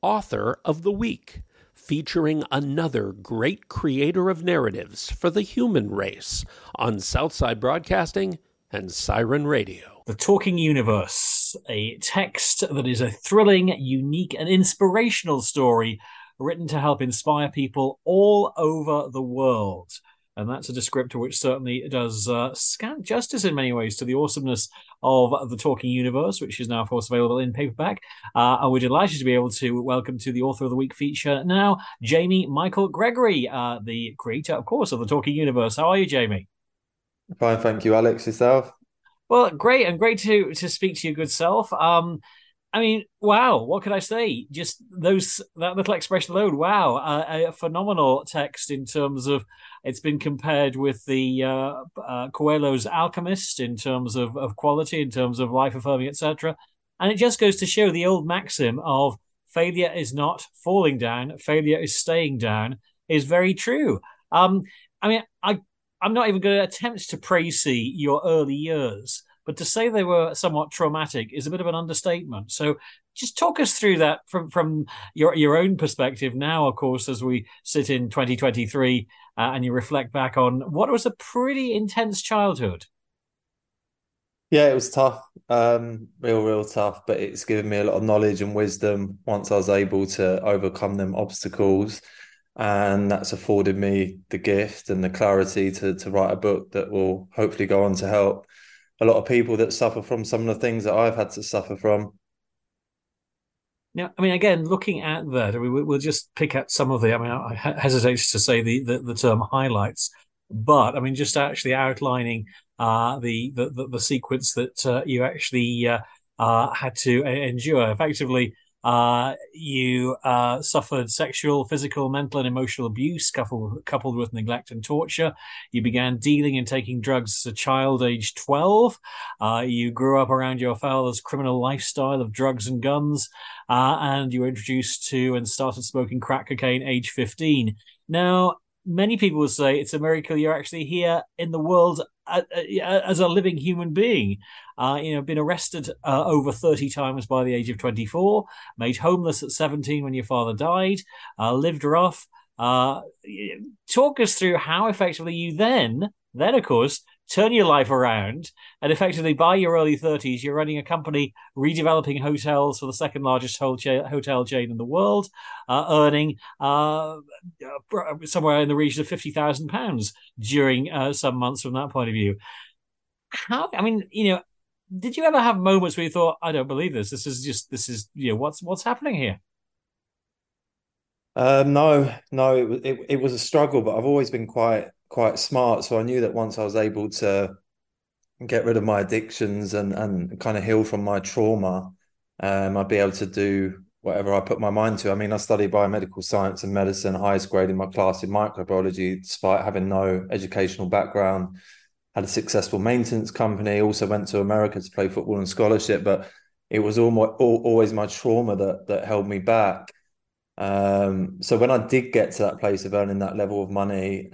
Author of the Week, featuring another great creator of narratives for the human race on Southside Broadcasting and Siren Radio. The Talking Universe, a text that is a thrilling, unique, and inspirational story written to help inspire people all over the world. And that's a descriptor which certainly does scant justice in many ways to the awesomeness of The Talking Universe, which is now, of course, available in paperback. And we're delighted to be able to welcome to the Author of the Week feature now, Jamie Michael Gregory, the creator, of course, of The Talking Universe. How are you, Jamie? Fine, thank you, Alex. Yourself? Well, great, and great to speak to your good self. I mean, wow, what can I say? Just that little expression alone, wow, a phenomenal text in terms of it's been compared with the Coelho's Alchemist in terms of quality, in terms of life affirming, etc. And it just goes to show the old maxim of failure is not falling down, failure is staying down is very true. I mean, I'm not even going to attempt to praise your early years, but to say they were somewhat traumatic is a bit of an understatement. So just talk us through that from your own perspective now, of course, as we sit in 2023 and you reflect back on what was a pretty intense childhood. Yeah, it was tough, real tough, but it's given me a lot of knowledge and wisdom once I was able to overcome them obstacles. And that's afforded me the gift and the clarity to write a book that will hopefully go on to help a lot of people that suffer from some of the things that I've had to suffer from. Now, I mean, again, looking at that, I mean, we'll just pick out some of the. I mean, I hesitate to say the term highlights, but I mean, just actually outlining the sequence that you actually had to endure. Effectively, you suffered sexual, physical, mental, and emotional abuse coupled with neglect and torture. You began dealing and taking drugs as a child, aged 12. You grew up around your father's criminal lifestyle of drugs and guns, and you were introduced to and started smoking crack cocaine, age 15. Now, many people will say it's a miracle you're actually here in the world as a living human being. Been arrested over 30 times by the age of 24, made homeless at 17 when your father died, lived rough. Talk us through how effectively you then, of course, turn your life around, and effectively by your early 30s, you're running a company redeveloping hotels for the second largest hotel chain in the world, earning somewhere in the region of £50,000 during some months from that point of view. I mean, did you ever have moments where you thought, I don't believe this. This is what's happening here? No, it was a struggle, but I've always been quite smart. So I knew that once I was able to get rid of my addictions and kind of heal from my trauma, I'd be able to do whatever I put my mind to. I mean, I studied biomedical science and medicine, highest grade in my class in microbiology, despite having no educational background. Had a successful maintenance company, also went to America to play football on scholarship, but it was always my trauma that held me back. So when I did get to that place of earning that level of money,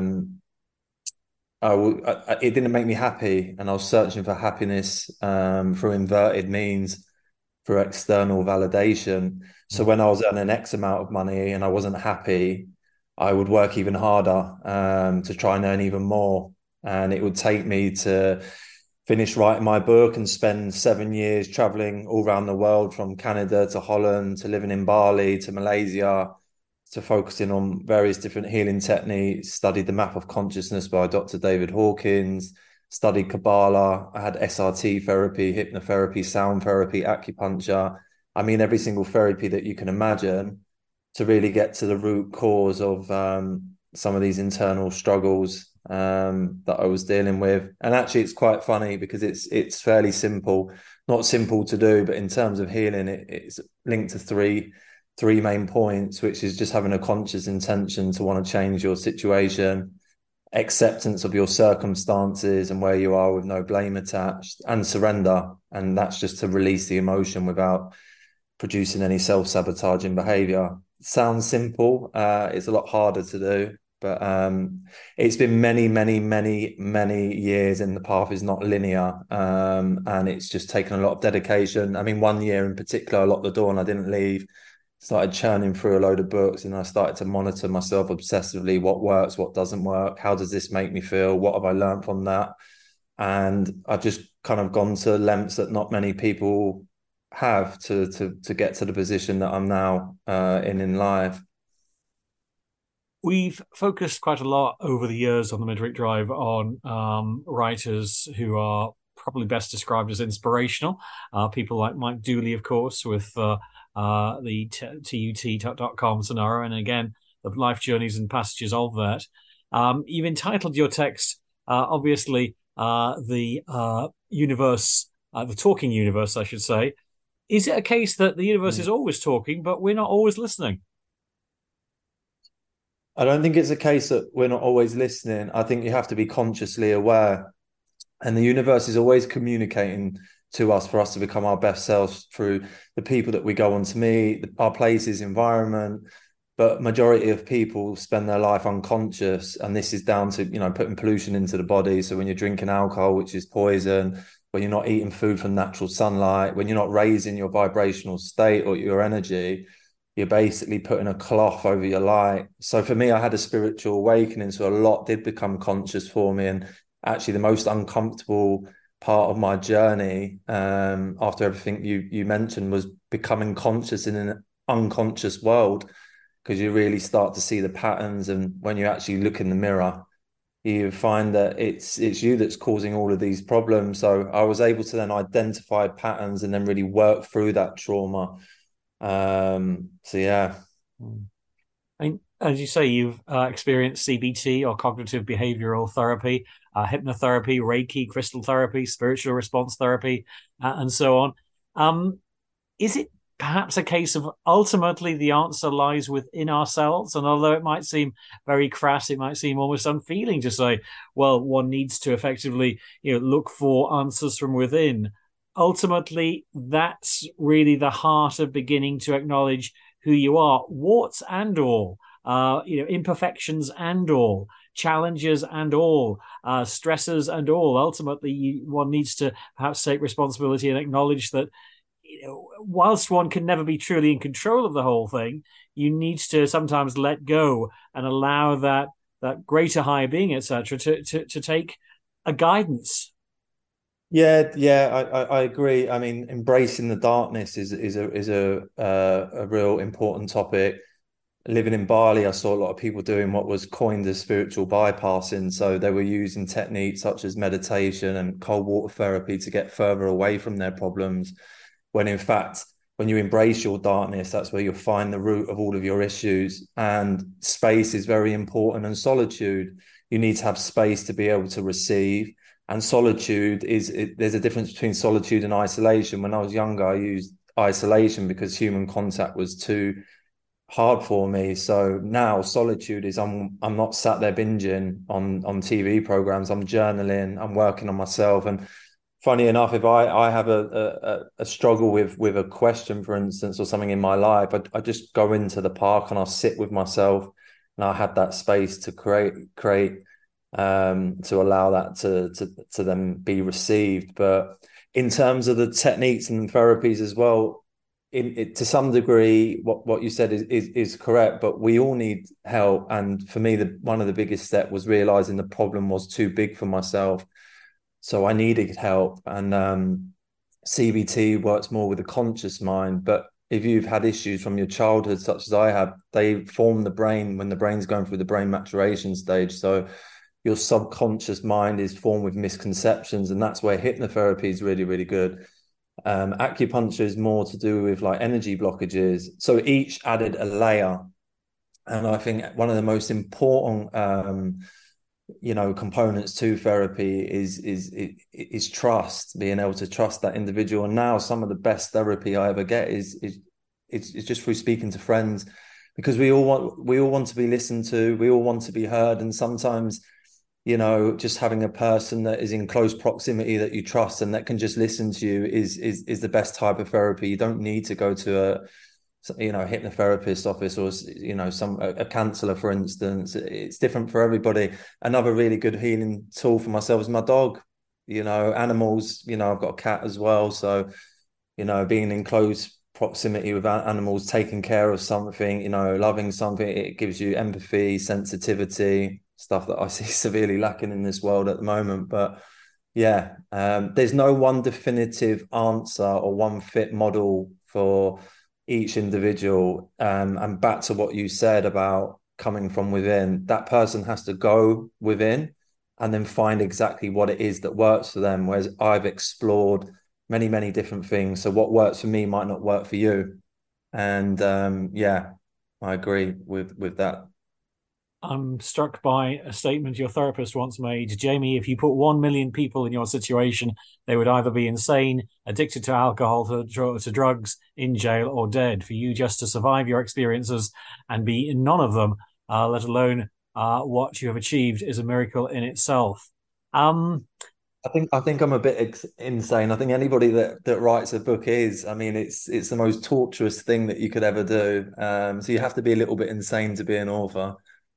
it didn't make me happy, and I was searching for happiness through inverted means, for external validation. So when I was earning X amount of money and I wasn't happy, I would work even harder to try and earn even more. And it would take me to finish writing my book and spend 7 years traveling all around the world, from Canada to Holland to living in Bali to Malaysia, to focusing on various different healing techniques. Studied the map of consciousness by Dr. David Hawkins, studied Kabbalah. I had SRT therapy, hypnotherapy, sound therapy, acupuncture. I mean, every single therapy that you can imagine to really get to the root cause of some of these internal struggles that I was dealing with. And actually, it's quite funny because it's fairly simple, not simple to do, but in terms of healing, it's linked to three main points, which is just having a conscious intention to want to change your situation, acceptance of your circumstances and where you are with no blame attached, and surrender. And that's just to release the emotion without producing any self-sabotaging behavior. Sounds simple. It's a lot harder to do. But it's been many years, and the path is not linear. And it's just taken a lot of dedication. I mean, 1 year in particular, I locked the door and I didn't leave. started churning through a load of books, and I started to monitor myself obsessively. What works, what doesn't work, how does this make me feel, what have I learned from that? And I've just kind of gone to lengths that not many people have to get to the position that I'm now in life. We've focused quite a lot over the years on the Midweek Drive on writers who are probably best described as inspirational. People like Mike Dooley, of course, with the TUT.com scenario, and again, the life journeys and passages of that. You've entitled your text, obviously, the universe, the talking universe, I should say. Is it a case that the universe is always talking, but we're not always listening? I don't think it's a case that we're not always listening. I think you have to be consciously aware. And the universe is always communicating to us for us to become our best selves through the people that we go on to meet, our places, environment. But majority of people spend their life unconscious. And this is down to, putting pollution into the body. So when you're drinking alcohol, which is poison, when you're not eating food from natural sunlight, when you're not raising your vibrational state or your energy, you're basically putting a cloth over your light. So for me, I had a spiritual awakening. So a lot did become conscious for me. And actually the most uncomfortable part of my journey, after everything you mentioned, was becoming conscious in an unconscious world, because you really start to see the patterns. And when you actually look in the mirror, you find that it's you that's causing all of these problems. So I was able to then identify patterns and then really work through that trauma. So yeah. And as you say, you've experienced CBT, or cognitive behavioral therapy, hypnotherapy, Reiki, crystal therapy, spiritual response therapy, and so on. Is it perhaps a case of ultimately the answer lies within ourselves? And although it might seem very crass, it might seem almost unfeeling to say, well, one needs to effectively, look for answers from within. Ultimately, that's really the heart of beginning to acknowledge who you are, warts and all, imperfections and all, challenges and all, stresses and all. Ultimately, one needs to perhaps take responsibility and acknowledge that, whilst one can never be truly in control of the whole thing, you need to sometimes let go and allow that greater higher being, etc., to take a guidance. Yeah, I agree. I mean, embracing the darkness is a real important topic. Living in Bali, I saw a lot of people doing what was coined as spiritual bypassing. So they were using techniques such as meditation and cold water therapy to get further away from their problems. When in fact, when you embrace your darkness, that's where you'll find the root of all of your issues. And space is very important, and solitude. You need to have space to be able to receive. And solitude there's a difference between solitude and isolation. When I was younger, I used isolation because human contact was too hard for me. So now solitude is I'm not sat there binging on TV programs. I'm journaling, I'm working on myself. And funny enough, if I have a struggle with a question, for instance, or something in my life, I just go into the park and I'll sit with myself, and I have that space to create to allow that to then be received. But in terms of the techniques and therapies as well, to some degree, what you said is correct. But we all need help, and for me, one of the biggest steps was realizing the problem was too big for myself, so I needed help. And CBT works more with the conscious mind, but if you've had issues from your childhood, such as I have, they form the brain when the brain's going through the brain maturation stage. So your subconscious mind is formed with misconceptions, and that's where hypnotherapy is really, really good. Acupuncture is more to do with like energy blockages. So each added a layer. And I think one of the most important components to therapy is trust, being able to trust that individual. And now some of the best therapy I ever get is just through speaking to friends, because we all want to be listened to, we all want to be heard. And sometimes, just having a person that is in close proximity that you trust and that can just listen to you is the best type of therapy. You don't need to go to a hypnotherapist office, or a counselor, for instance. It's different for everybody. Another really good healing tool for myself is my dog. Animals, I've got a cat as well, so being in close proximity with animals, taking care of something, you know, loving something. It gives you empathy, sensitivity, stuff that I see severely lacking in this world at the moment. But yeah, there's no one definitive answer or one fit model for each individual. And back to what you said about coming from within, that person has to go within and then find exactly what it is that works for them. Whereas I've explored many, many different things. So what works for me might not work for you. And yeah, I agree with that. I'm struck by a statement your therapist once made. Jamie, if you put 1 million people in your situation, they would either be insane, addicted to alcohol, to drugs, in jail, or dead. For you just to survive your experiences and be in none of them, let alone what you have achieved, is a miracle in itself. I think I'm a bit insane. I think anybody that writes a book is. I mean, it's the most torturous thing that you could ever do. So you have to be a little bit insane to be an author.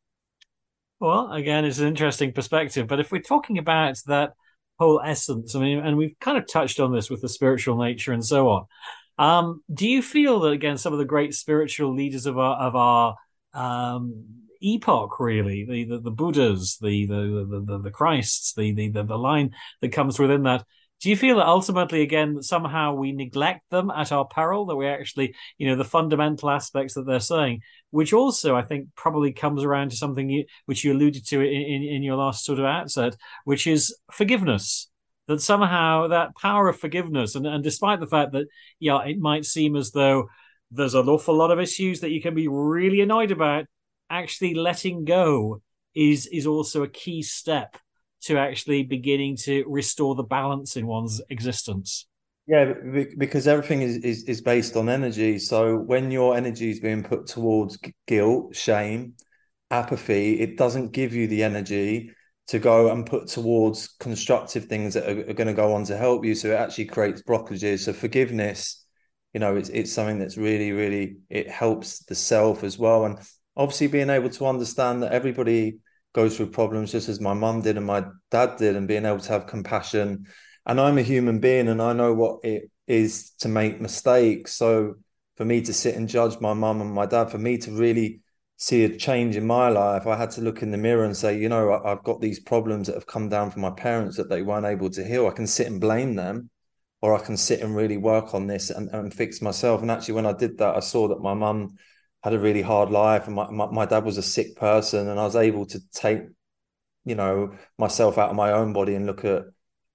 Well, again, it's an interesting perspective. But if we're talking about that whole essence, I mean, and we've kind of touched on this with the spiritual nature and so on. Do you feel that again, some of the great spiritual leaders of our epoch, really, the Buddhas, the Christs, the line that comes within that? Do you feel that ultimately, again, somehow we neglect them at our peril? That we actually, the fundamental aspects that they're saying, which also I think probably comes around to something which you alluded to in your last sort of outset, which is forgiveness. That somehow that power of forgiveness, and despite the fact that, yeah, it might seem as though there's an awful lot of issues that you can be really annoyed about, actually letting go is also a key step to actually beginning to restore the balance in one's existence. Yeah, because everything is based on energy. So when your energy is being put towards guilt, shame, apathy, it doesn't give you the energy to go and put towards constructive things that are going to go on to help you. So it actually creates blockages. So forgiveness, it's something that's really, really, it helps the self as well. And obviously being able to understand that everybody goes through problems just as my mum did and my dad did, and being able to have compassion. And I'm a human being and I know what it is to make mistakes. So for me to sit and judge my mum and my dad, for me to really see a change in my life, I had to look in the mirror and say, I've got these problems that have come down from my parents that they weren't able to heal. I can sit and blame them, or I can sit and really work on this and fix myself. And actually, when I did that, I saw that my mum had a really hard life and my dad was a sick person, and I was able to take, myself out of my own body and look at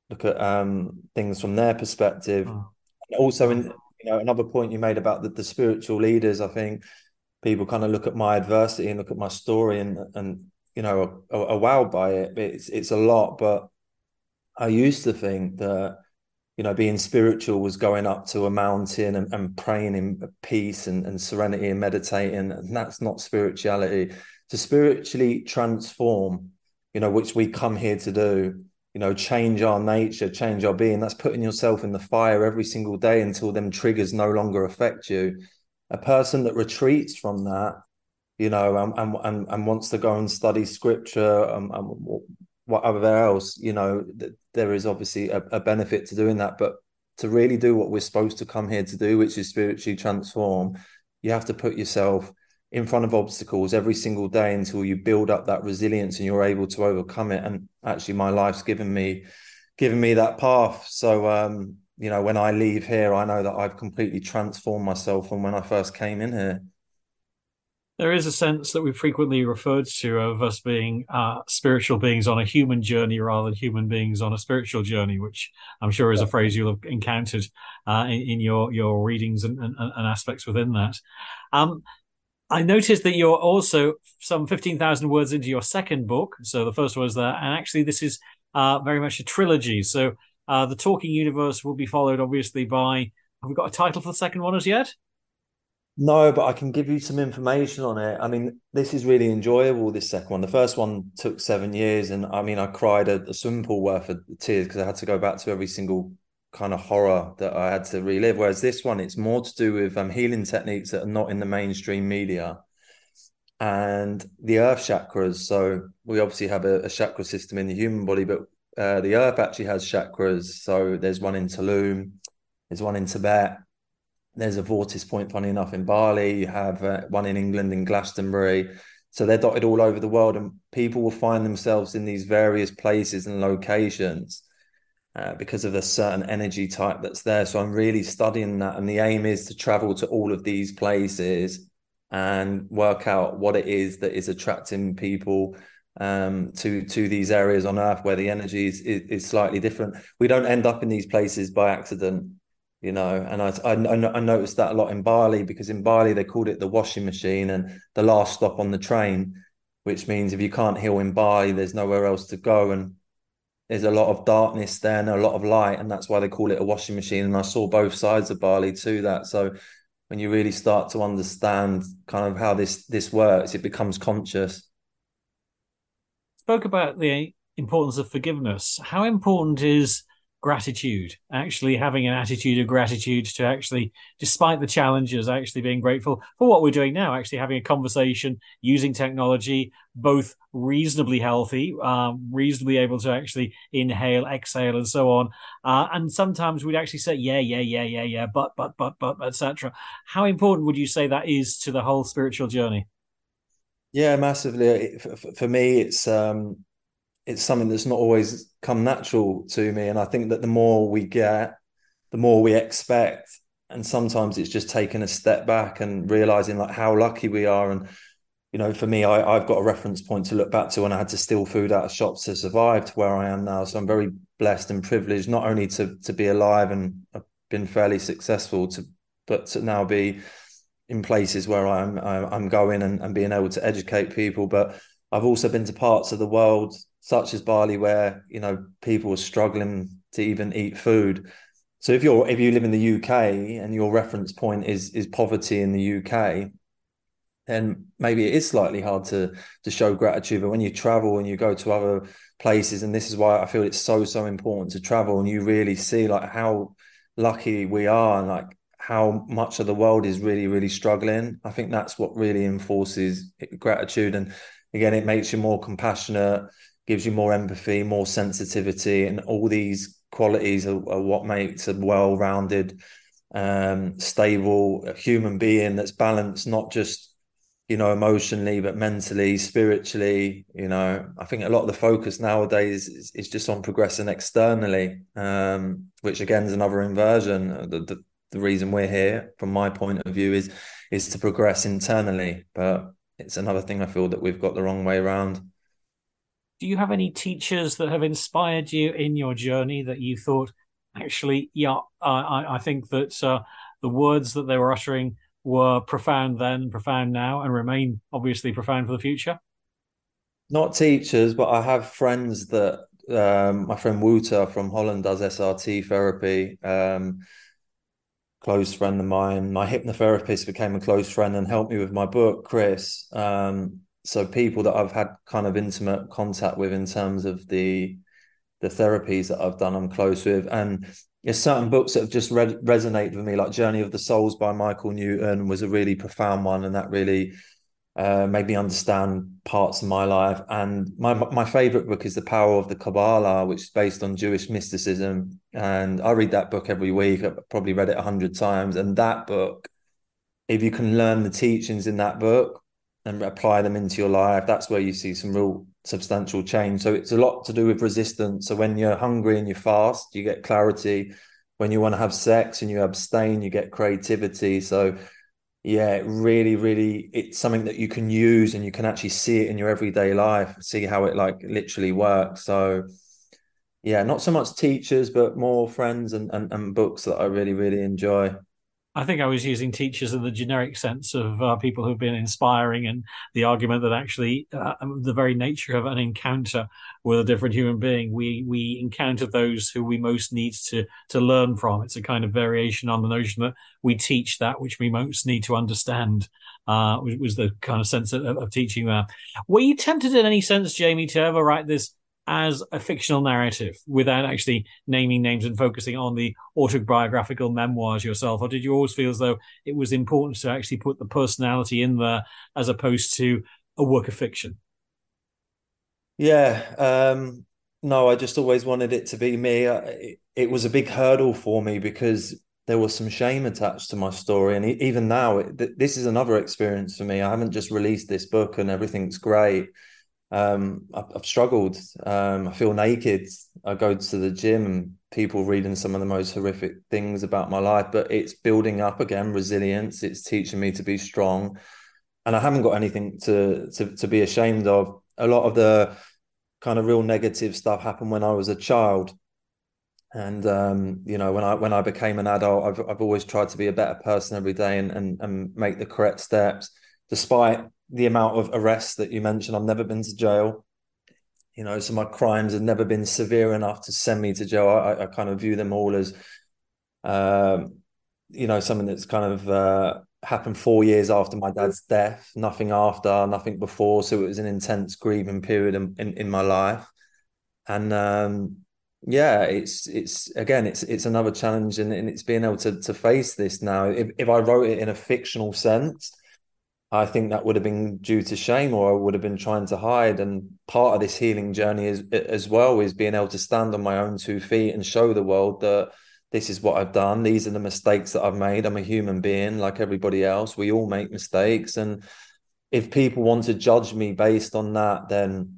things from their perspective. Oh. Also, another point you made about the spiritual leaders, I think people kind of look at my adversity and look at my story and are wowed by it. It's a lot, but I used to think that being spiritual was going up to a mountain and praying in peace and serenity and meditating, and that's not spirituality. To spiritually transform, which we come here to do, change our nature, change our being, that's putting yourself in the fire every single day until them triggers no longer affect you. A person that retreats from that, and wants to go and study scripture and whatever else, there is obviously a benefit to doing that. But to really do what we're supposed to come here to do, which is spiritually transform, you have to put yourself in front of obstacles every single day until you build up that resilience and you're able to overcome it. And actually my life's given me that path. So, when I leave here, I know that I've completely transformed myself from when I first came in here. There is a sense that we frequently referred to of us being spiritual beings on a human journey rather than human beings on a spiritual journey, which I'm sure is a phrase you'll have encountered in your readings and aspects within that. I noticed that you're also some 15,000 words into your second book. So the first one was that, and actually this is very much a trilogy. So the Talking Universe will be followed obviously by, have we got a title for the second one as yet? No, but I can give you some information on it. I mean, this is really enjoyable, this second one. The first one took 7 years, and I mean, I cried a swimming pool worth of tears because I had to go back to every single kind of horror that I had to relive. Whereas this one, it's more to do with healing techniques that are not in the mainstream media and the earth chakras. So we obviously have a chakra system in the human body, but the earth actually has chakras. So there's one in Tulum, there's one in Tibet, There's a Vortis Point, funny enough, in Bali. You have one in England, in Glastonbury. So they're dotted all over the world, and people will find themselves in these various places and locations because of a certain energy type that's there. So I'm really studying that, and the aim is to travel to all of these places and work out what it is that is attracting people to these areas on Earth where the energy is slightly different. We don't end up in these places by accident, you know. And I noticed that a lot in Bali, because in Bali they called it the washing machine and the last stop on the train, which means if you can't heal in Bali, there's nowhere else to go. And there's a lot of darkness there and a lot of light, and that's why they call it a washing machine. And I saw both sides of Bali to that. So when you really start to understand kind of how this works, it becomes conscious. Spoke about the importance of forgiveness. How important is gratitude? Actually having an attitude of gratitude, to actually, despite the challenges, actually being grateful for what we're doing now, actually having a conversation using technology, both reasonably healthy, reasonably able to actually inhale, exhale, and so on. And sometimes we'd actually say, yeah, but, etc. How important would you say that is to the whole spiritual journey? Yeah, massively. For me, it's something that's not always come natural to me. And I think that the more we get, the more we expect. And sometimes it's just taking a step back and realizing like how lucky we are. And, you know, for me, I've got a reference point to look back to when I had to steal food out of shops to survive to where I am now. So I'm very blessed and privileged, not only to be alive and I've been fairly successful but to now be in places where I'm going and being able to educate people. But I've also been to parts of the world such as Bali where, you know, people are struggling to even eat food. So if you live in the UK and your reference point is poverty in the UK, then maybe it is slightly hard to show gratitude. But when you travel and you go to other places, and this is why I feel it's so important to travel, and you really see like how lucky we are and like how much of the world is really struggling. I think that's what really enforces gratitude. And again, it makes you more compassionate, gives you more empathy, more sensitivity, and all these qualities are what makes a well-rounded, stable human being that's balanced, not just, you know, emotionally, but mentally, spiritually. You know, I think a lot of the focus nowadays is just on progressing externally, which again is another inversion. The reason we're here, from my point of view, is to progress internally. But it's another thing I feel that we've got the wrong way around. Do you have any teachers that have inspired you in your journey that you thought, actually, yeah, I think that the words that they were uttering were profound then, profound now, and remain obviously profound for the future? Not teachers, but I have friends that my friend Wouter from Holland does SRT therapy. Close friend of mine. My hypnotherapist became a close friend and helped me with my book, Chris. So people that I've had kind of intimate contact with in terms of the therapies that I've done, I'm close with. And there's certain books that have just resonated with me, like Journey of the Souls by Michael Newton was a really profound one, and that really made me understand parts of my life. And my favorite book is The Power of the Kabbalah, which is based on Jewish mysticism. And I read that book every week. I've probably read it 100 times. And that book, if you can learn the teachings in that book and apply them into your life, that's where you see some real substantial change. So it's a lot to do with resistance. So when you're hungry and you fast, you get clarity. When you want to have sex and you abstain, you get creativity. So yeah, really, it's something that you can use and you can actually see it in your everyday life, see how it like literally works. So yeah, not so much teachers, but more friends and books that I really enjoy. I think I was using teachers in the generic sense of people who've been inspiring, and the argument that actually the very nature of an encounter with a different human being, we encounter those who we most need to learn from. It's a kind of variation on the notion that we teach that which we most need to understand. Was the kind of sense of teaching that. Were you tempted in any sense, Jamie, to ever write this as a fictional narrative without actually naming names and focusing on the autobiographical memoirs yourself? Or did you always feel as though it was important to actually put the personality in there as opposed to a work of fiction? Yeah, no, I just always wanted it to be me. It was a big hurdle for me because there was some shame attached to my story. And even now, this is another experience for me. I haven't just released this book and everything's great. I've struggled. I feel naked. I go to the gym and people reading some of the most horrific things about my life, but it's building up again, resilience. It's teaching me to be strong. And I haven't got anything to be ashamed of. A lot of the kind of real negative stuff happened when I was a child. And when I became an adult, I've always tried to be a better person every day and make the correct steps, despite the amount of arrests that you mentioned. I've never been to jail, so my crimes have never been severe enough to send me to jail. I kind of view them all as, something that's kind of happened 4 years after my dad's death, nothing after, nothing before. So it was an intense grieving period in my life. And it's another challenge, and it's being able to face this now. If I wrote it in a fictional sense, I think that would have been due to shame, or I would have been trying to hide. And part of this healing journey as well is being able to stand on my own 2 feet and show the world that this is what I've done. These are the mistakes that I've made. I'm a human being like everybody else. We all make mistakes. And if people want to judge me based on that, then,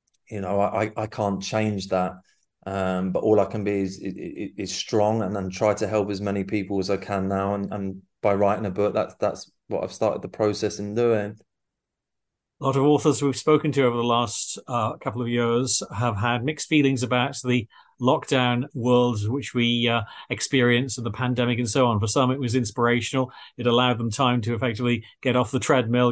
I can't change that. But all I can be is strong, and then try to help as many people as I can now. And by writing a book, that's what I've started the process in doing. A lot of authors we've spoken to over the last couple of years have had mixed feelings about the lockdown world which we experienced, and the pandemic and so on. For some, it was inspirational. It allowed them time to effectively get off the treadmill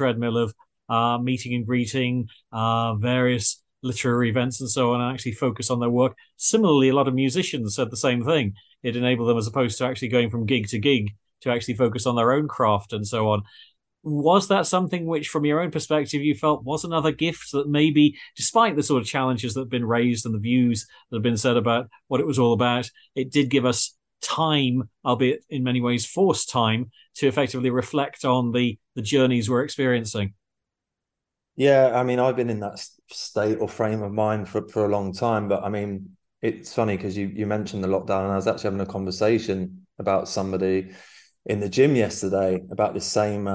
of meeting and greeting, various literary events and so on, and actually focus on their work. Similarly, a lot of musicians said the same thing. It enabled them, as opposed to actually going from gig to gig, to actually focus on their own craft and so on. Was that something which, from your own perspective, you felt was another gift that maybe, despite the sort of challenges that have been raised and the views that have been said about what it was all about, it did give us time, albeit in many ways forced time, to effectively reflect on the journeys we're experiencing? Yeah, I mean, I've been in that state or frame of mind for a long time. But I mean, it's funny because you mentioned the lockdown, and I was actually having a conversation about somebody in the gym yesterday about this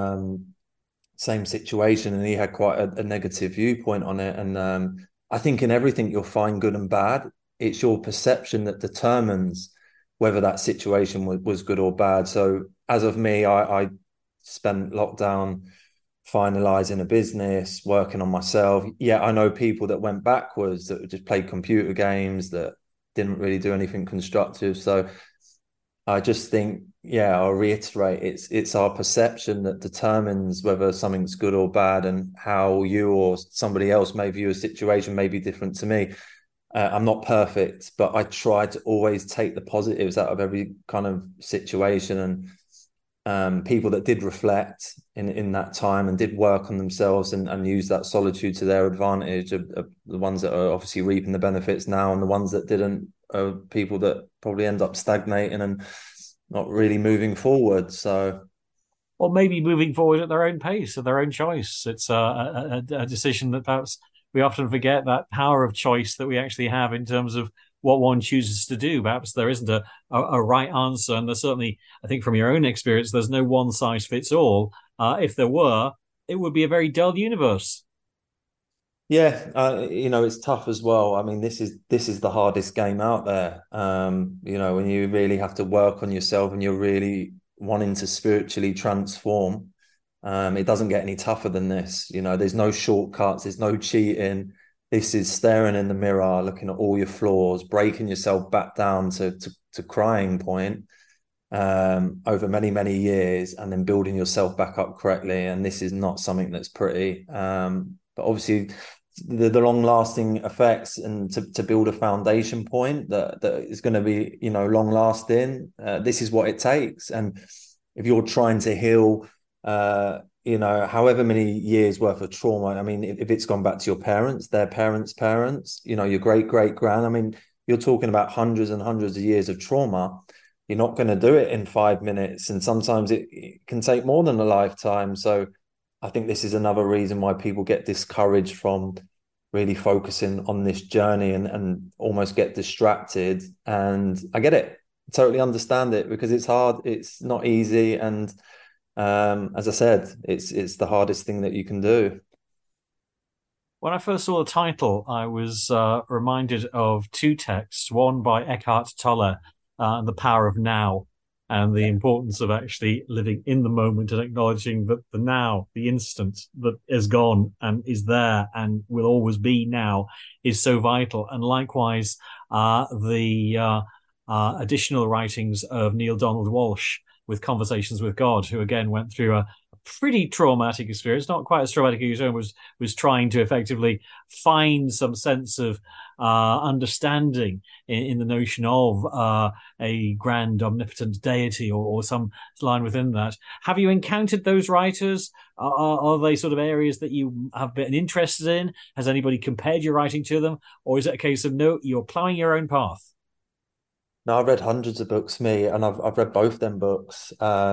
same situation, and he had quite a negative viewpoint on it. And I think in everything you'll find good and bad. It's your perception that determines whether that situation was good or bad. So as of me, I spent lockdown finalizing a business, working on myself. Yeah, I know people that went backwards, that just played computer games, that didn't really do anything constructive. So I just think, I'll reiterate, it's our perception that determines whether something's good or bad, and how you or somebody else may view a situation may be different to me. I'm not perfect, but I try to always take the positives out of every kind of situation. And people that did reflect in that time and did work on themselves and use that solitude to their advantage, of the ones that are obviously reaping the benefits now, and the ones that didn't are people that probably end up stagnating and not really moving forward. So, or maybe moving forward at their own pace, at their own choice. It's a decision that perhaps we often forget, that power of choice that we actually have in terms of what one chooses to do. Perhaps there isn't a right answer. And there's certainly, I think from your own experience, there's no one size fits all. If there were, it would be a very dull universe. Yeah, it's tough as well. I mean, this is the hardest game out there. When you really have to work on yourself and you're really wanting to spiritually transform, it doesn't get any tougher than this. There's no shortcuts, there's no cheating. This is staring in the mirror, looking at all your flaws, breaking yourself back down to crying point, over many, many years, and then building yourself back up correctly. And this is not something that's pretty. But obviously, the long lasting effects, and to build a foundation point that is going to be long lasting, this is what it takes. And if you're trying to heal however many years worth of trauma, I mean, if it's gone back to your parents, their parents, your great grand, I mean, you're talking about hundreds and hundreds of years of trauma. You're not going to do it in 5 minutes, and sometimes it can take more than a lifetime. So I think this is another reason why people get discouraged from really focusing on this journey, and almost get distracted. And I get it. totally understand it because it's hard. It's not easy, and as I said, it's the hardest thing that you can do. When I first saw the title, I was reminded of two texts, one by Eckhart Tolle, The Power of Now, and the importance of actually living in the moment and acknowledging that the now, the instant that is gone and is there and will always be now, is so vital. And likewise, the additional writings of Neil Donald Walsh with Conversations with God, who again went through a pretty traumatic experience, not quite as traumatic as his own, was trying to effectively find some sense of understanding in the notion of a grand omnipotent deity or some line within that. Have you encountered those writers? Are they sort of areas that you have been interested in? Has anybody compared your writing to them? Or is it a case of no, you're plowing your own path? No, I've read hundreds of books, me, and I've read both them books.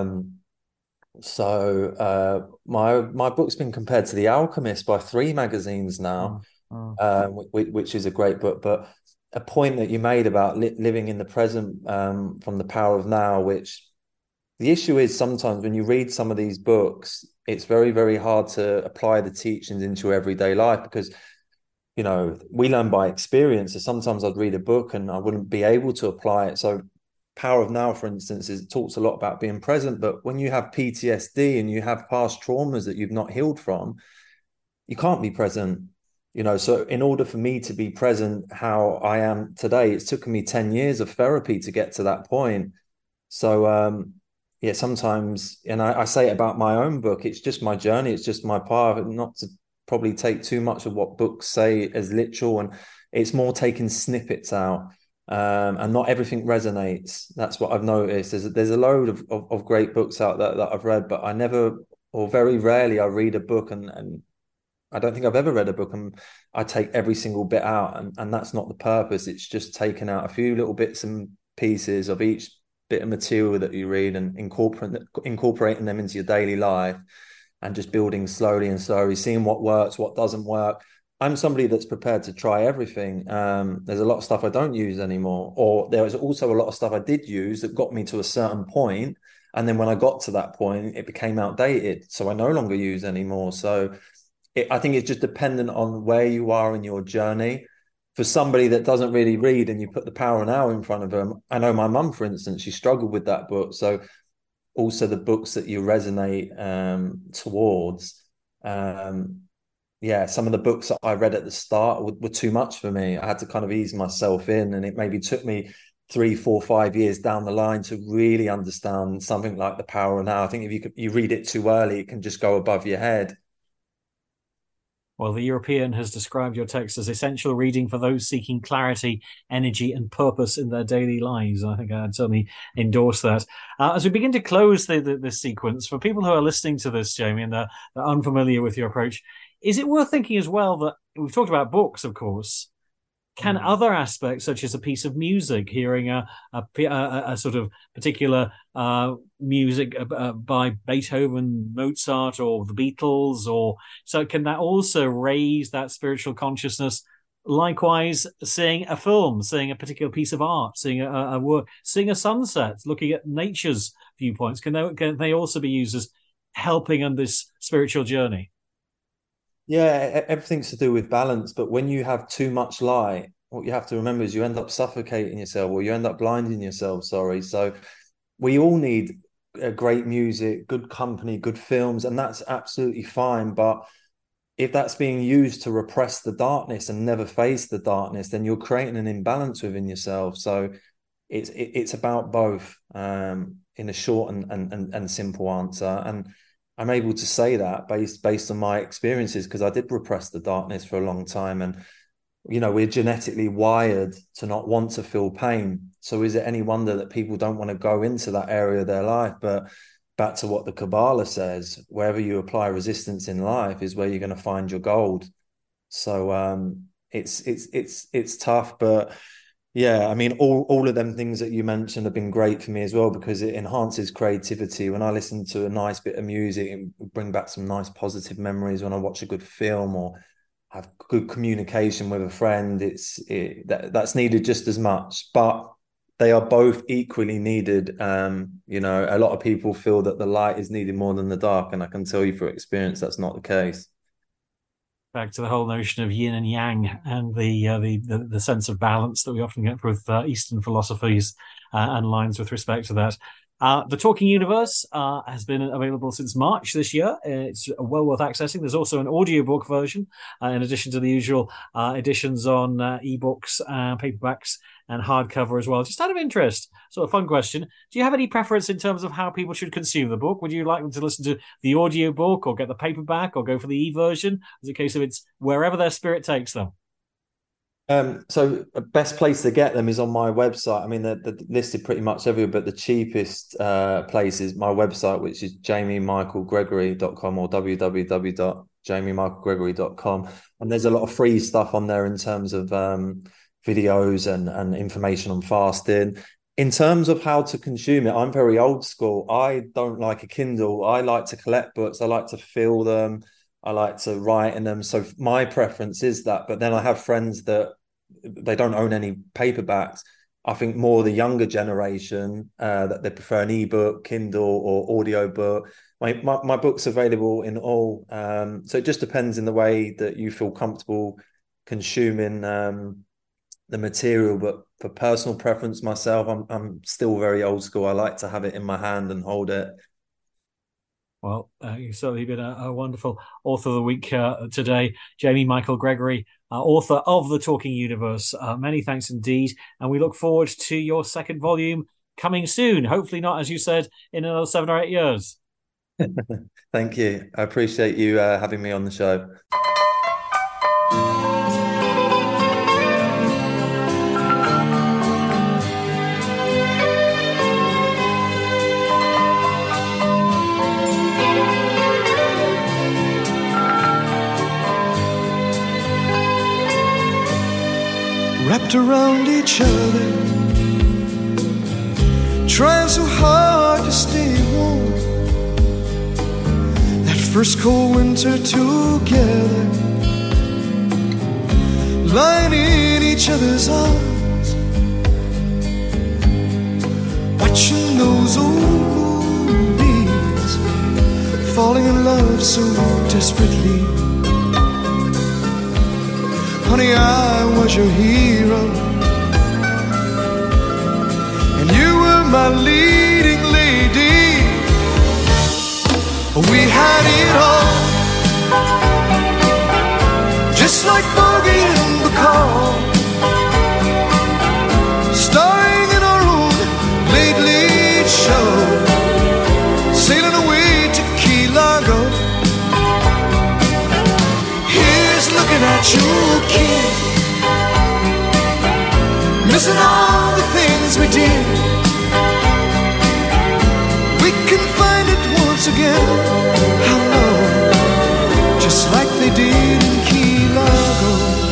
My book's been compared to The Alchemist by 3 magazines now, Oh, oh. which is a great book. But a point that you made about living in the present, from The Power of Now, which the issue is sometimes when you read some of these books, it's very, very hard to apply the teachings into everyday life because we learn by experience. So sometimes I'd read a book and I wouldn't be able to apply it. So Power of Now, for instance, it talks a lot about being present, but when you have PTSD and you have past traumas that you've not healed from, you can't be present. So in order for me to be present how I am today, it's taken me 10 years of therapy to get to that point. So yeah, sometimes, and I say it about my own book, it's just my journey, it's just my path, not to probably take too much of what books say as literal, and it's more taking snippets out. And not everything resonates. That's what I've noticed. There's a load of great books out there that I've read, but I never, or very rarely, I read a book and I don't think I've ever read a book and I take every single bit out, and that's not the purpose. It's just taking out a few little bits and pieces of each bit of material that you read and incorporating them into your daily life and just building slowly and slowly, seeing what works, what doesn't work. I'm somebody that's prepared to try everything. There's a lot of stuff I don't use anymore, or there was also a lot of stuff I did use that got me to a certain point, and then when I got to that point, it became outdated, so I no longer use anymore. So I think it's just dependent on where you are in your journey. For somebody that doesn't really read, and you put The Power of Now in front of them, I know my mum, for instance, she struggled with that book. So also the books that you resonate towards. Yeah, some of the books that I read at the start were too much for me. I had to kind of ease myself in, and it maybe took me 3, 4, 5 years down the line to really understand something like The Power of Now. I think if you read it too early, it can just go above your head. Well, the European has described your text as essential reading for those seeking clarity, energy, and purpose in their daily lives. I think I'd certainly endorse that. As we begin to close this sequence, for people who are listening to this, Jamie, and they're unfamiliar with your approach, is it worth thinking as well that we've talked about books, of course, can other aspects, such as a piece of music, hearing a sort of particular music by Beethoven, Mozart, or the Beatles, or so, can that also raise that spiritual consciousness? Likewise, seeing a film, seeing a particular piece of art, seeing a work, seeing a sunset, looking at nature's viewpoints, can they also be used as helping on this spiritual journey? Yeah, everything's to do with balance. But when you have too much light, what you have to remember is you end up suffocating yourself, or you end up blinding yourself. Sorry. So we all need great music, good company, good films, and that's absolutely fine. But if that's being used to repress the darkness and never face the darkness, then you're creating an imbalance within yourself. So it's about both, in a short and simple answer. And I'm able to say that based on my experiences, because I did repress the darkness for a long time. And we're genetically wired to not want to feel pain. So is it any wonder that people don't want to go into that area of their life? But back to what the Kabbalah says, wherever you apply resistance in life is where you're going to find your gold. So it's tough, but yeah, I mean, all of them things that you mentioned have been great for me as well, because it enhances creativity. When I listen to a nice bit of music, it bring back some nice positive memories. When I watch a good film or have good communication with a friend, that's needed just as much. But they are both equally needed. You know, a lot of people feel that the light is needed more than the dark, and I can tell you through experience that's not the case. Back to the whole notion of yin and yang, and the sense of balance that we often get with Eastern philosophies and lines with respect to that. The Talking Universe has been available since March this year. It's well worth accessing. There's also an audiobook version, in addition to the usual editions on ebooks, paperbacks, and hardcover as well. Just out of interest, sort of fun question. Do you have any preference in terms of how people should consume the book? Would you like them to listen to the audiobook or get the paperback or go for the e-version? Is it a case of it's wherever their spirit takes them? So the best place to get them is on my website. I mean, they're listed pretty much everywhere, but the cheapest place is my website, which is jamiemichaelgregory.com or www.jamiemichaelgregory.com. And there's a lot of free stuff on there in terms of videos and information on fasting. In terms of how to consume it, I'm very old school. I don't like a Kindle. I like to collect books. I like to feel them. I like to write in them. So my preference is that. But then I have friends that they don't own any paperbacks. I think more the younger generation that they prefer an ebook, Kindle, or audiobook. My book's available in all. So it just depends in the way that you feel comfortable consuming the material. But for personal preference myself, I'm still very old school. I like to have it in my hand and hold it. Well, you've certainly been a wonderful author of the week today, Jamie Michael Gregory, author of The Talking Universe. Many thanks indeed. And we look forward to your second volume coming soon. Hopefully not, as you said, in another 7 or 8 years. Thank you. I appreciate you having me on the show. Wrapped around each other, trying so hard to stay warm. That first cold winter together, lying in each other's arms, watching those old movies, falling in love so desperately. Honey, I was your hero, and you were my leading lady. We had it all, just like Bogey and Bacall, starring in our own late show, sailing away to Key Largo. Here's looking at you, kid, missing all the things we did. We can find it once again, how long, just like they did in Key Largo.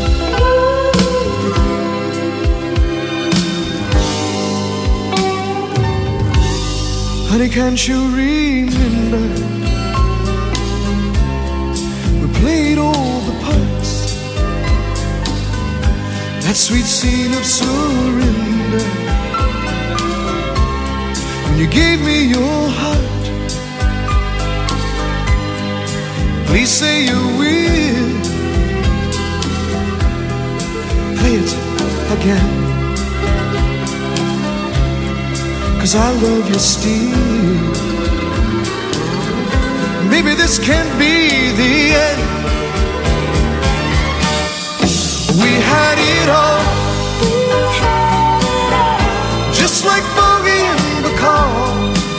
Honey, can't you remember, we played all the parts, that sweet scene of surrender, when you gave me your heart. Please say you will play it again, 'cause I love you still. Maybe this can't be the end. We had it all, just like Bogey and Bacall,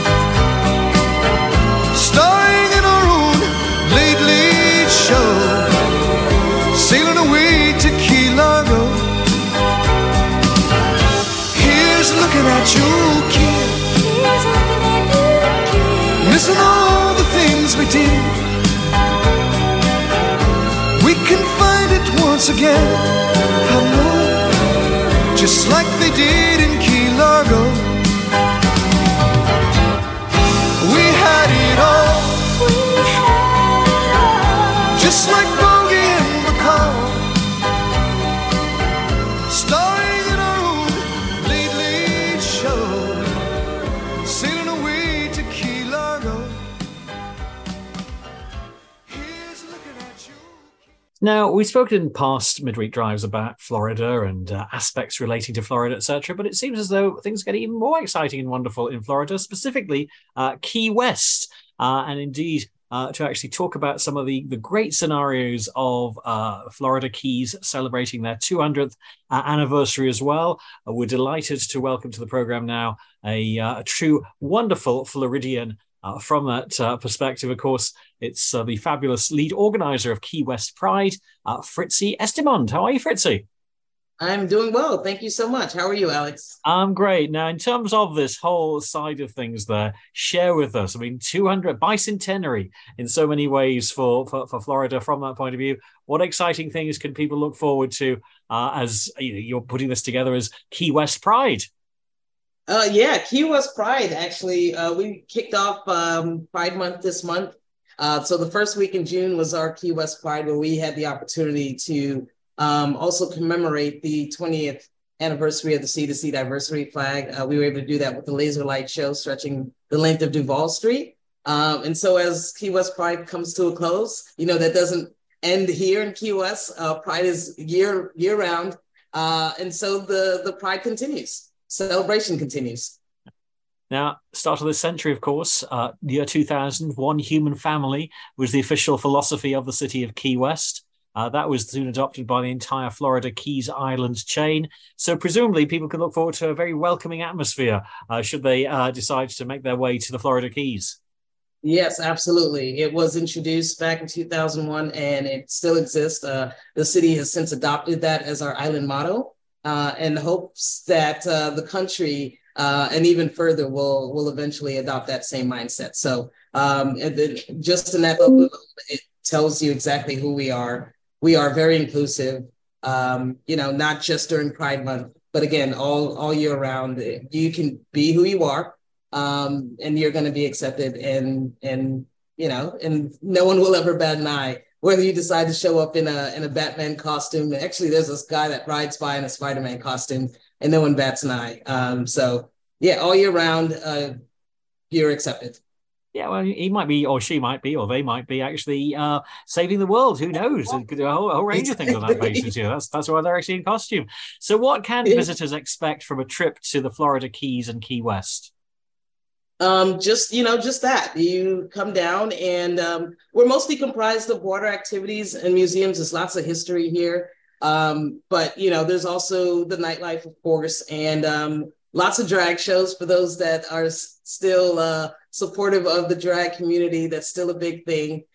starring in our own late show, sailing away to Key Largo. Here's looking at you, kid, missing all the things we did. We can find it once again, how long, just like they did in Key Largo. We had it all, just like Bogey and Bacall, starring in our own late Now, we've spoken in past midweek drives about Florida and aspects relating to Florida, etc., but it seems as though things get even more exciting and wonderful in Florida, specifically Key West. And indeed, to actually talk about some of the great scenarios of Florida Keys celebrating their 200th anniversary as well. We're delighted to welcome to the program now a true wonderful Floridian. From that perspective, of course, it's the fabulous lead organizer of Key West Pride, Fritzi Estimond. How are you, Fritzi? I'm doing well. Thank you so much. How are you, Alex? I'm great. Now, in terms of this whole side of things there, share with us. I mean, 200 bicentenary in so many ways for Florida from that point of view. What exciting things can people look forward to as you're putting this together as Key West Pride? Yeah, Key West Pride, actually. We kicked off Pride Month this month. So the first week in June was our Key West Pride, where we had the opportunity to also commemorate the 20th anniversary of the Sea to Sea Diversity flag. We were able to do that with the laser light show stretching the length of Duval Street. And so as Key West Pride comes to a close, that doesn't end here in Key West. Pride is year round. And so the Pride continues. Celebration continues. Now, start of this century, of course, the year 2000, one human family was the official philosophy of the city of Key West. That was soon adopted by the entire Florida Keys Islands chain. So presumably people can look forward to a very welcoming atmosphere should they decide to make their way to the Florida Keys. Yes, absolutely. It was introduced back in 2001 and it still exists. The city has since adopted that as our island motto. And hopes that the country and even further will eventually adopt that same mindset. So just in that, it tells you exactly who we are. We are very inclusive, not just during Pride Month, but again, all year round. You can be who you are, and you're going to be accepted, and no one will ever bat an eye. Whether you decide to show up in a Batman costume, actually, there's this guy that rides by in a Spider-Man costume, and no one bats an eye. So, yeah, all year round, you're accepted. Yeah, well, he might be, or she might be, or they might be actually saving the world. Who knows? A whole range of things on that basis here. That's why they're actually in costume. So, what can visitors expect from a trip to the Florida Keys and Key West? Just that you come down and we're mostly comprised of water activities and museums. There's lots of history here. But there's also the nightlife, of course, and lots of drag shows for those that are still supportive of the drag community. That's still a big thing.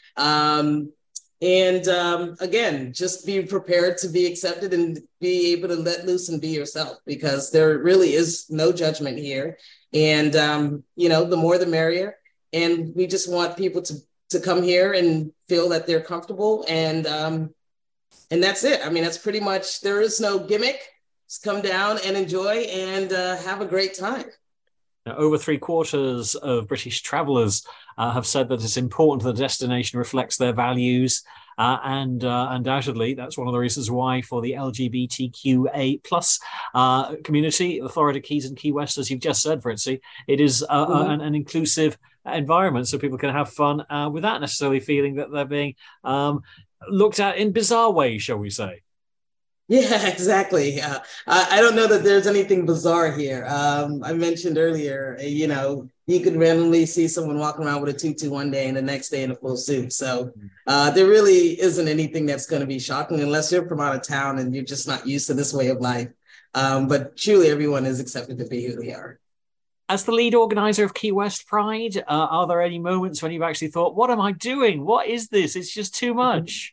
Again, just be prepared to be accepted and be able to let loose and be yourself, because there really is no judgment here. And, the more the merrier. And we just want people to come here and feel that they're comfortable. And that's it. I mean, that's pretty much, there is no gimmick. Just come down and enjoy and have a great time. Now, over 3/4 of British travellers have said that it's important that the destination reflects their values. And undoubtedly, that's one of the reasons why for the LGBTQA plus community, the Florida Keys and Key West, as you've just said, Fritzi, it is an inclusive environment, so people can have fun without necessarily feeling that they're being looked at in bizarre ways, shall we say. Yeah, exactly. I don't know that there's anything bizarre here. I mentioned earlier, you could randomly see someone walking around with a tutu one day and the next day in a full suit. So there really isn't anything that's going to be shocking unless you're from out of town and you're just not used to this way of life. But truly, everyone is accepted to be who they are. As the lead organizer of Key West Pride, are there any moments when you've actually thought, what am I doing? What is this? It's just too much.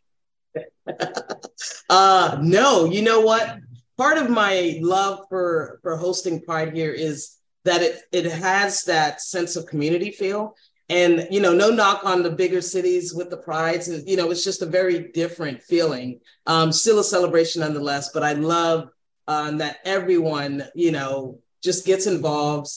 No, you know what? Part of my love for hosting Pride here is that it has that sense of community feel. And, no knock on the bigger cities with the prides. It's just a very different feeling. Still a celebration nonetheless, but I love that everyone, just gets involved,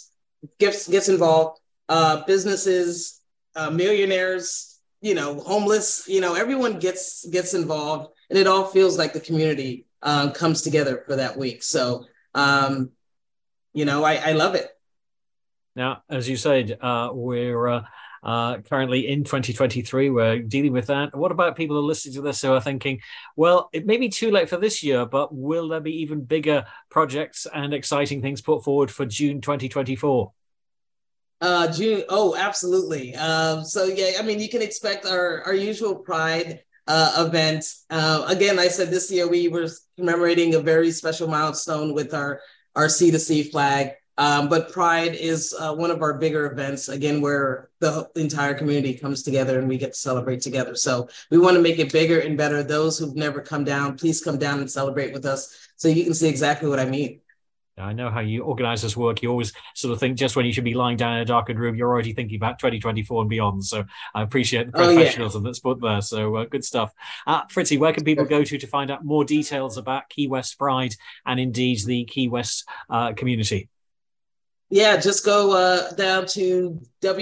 businesses, millionaires, homeless, everyone gets involved, and it all feels like the community comes together for that week. So, I love it. Now, as you said, we're currently in 2023. We're dealing with that. What about people who are listening to this who are thinking, well, it may be too late for this year, but will there be even bigger projects and exciting things put forward for June 2024? June. Oh, absolutely. So yeah, I mean, you can expect our usual Pride event. Again, I said this year we were commemorating a very special milestone with our C2C flag. But Pride is one of our bigger events, again, where the entire community comes together and we get to celebrate together. So we want to make it bigger and better. Those who've never come down, please come down and celebrate with us so you can see exactly what I mean. I know how you organize this work. You always sort of think just when you should be lying down in a darkened room, you're already thinking about 2024 and beyond. So I appreciate the professionalism that's put there. So good stuff. Fritzy, where can people go to find out more details about Key West Pride and indeed the Key West community? Yeah, just go down to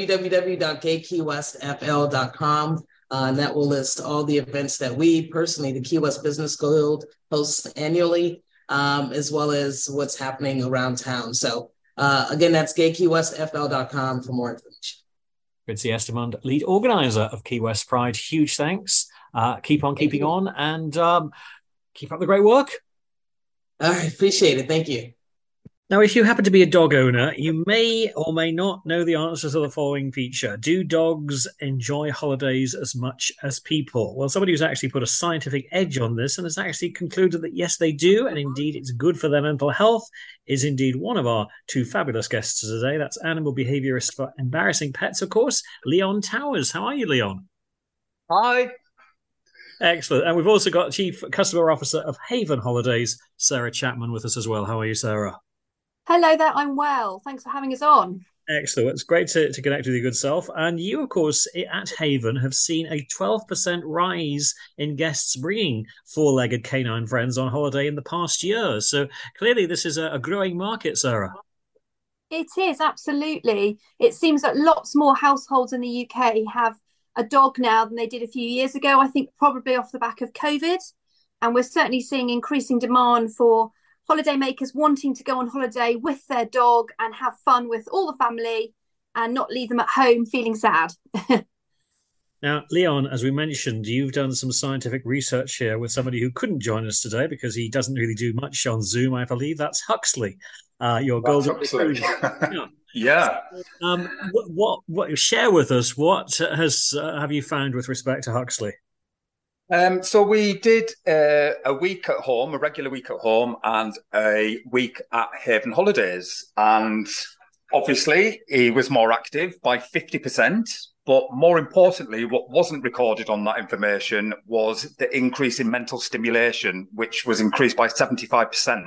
www.gaykeywestfl.com. And that will list all the events that we personally, the Key West Business Guild, hosts annually, as well as what's happening around town. So again, that's gaykeywestfl.com for more information. Fritzy Estimond, lead organizer of Key West Pride. Huge thanks. Keep on keeping on and keep up the great work. All right, appreciate it. Thank you. Now, if you happen to be a dog owner, you may or may not know the answers to the following feature. Do dogs enjoy holidays as much as people? Well, somebody who's actually put a scientific edge on this and has actually concluded that yes, they do, and indeed it's good for their mental health, is indeed one of our two fabulous guests today. That's animal behaviorist for Embarrassing Pets, of course, Leon Towers. How are you, Leon? Hi. Excellent. And we've also got Chief Customer Officer of Haven Holidays, Sarah Chapman, with us as well. How are you, Sarah? Hello there, I'm well. Thanks for having us on. Excellent. It's great to connect with your good self. And you, of course, at Haven have seen a 12% rise in guests bringing four-legged canine friends on holiday in the past year. So clearly this is a growing market, Sarah. It is, absolutely. It seems that lots more households in the UK have a dog now than they did a few years ago, I think probably off the back of COVID. And we're certainly seeing increasing demand for holidaymakers wanting to go on holiday with their dog and have fun with all the family and not leave them at home feeling sad. Now, Leon, as we mentioned, you've done some scientific research here with somebody who couldn't join us today because he doesn't really do much on Zoom, I believe. That's Huxley, your golden Huxley. Yeah. What share with us, what have you found with respect to Huxley? So we did a week at home, a regular week at home, and a week at Haven Holidays. And obviously, he was more active by 50%. But more importantly, what wasn't recorded on that information was the increase in mental stimulation, which was increased by 75%.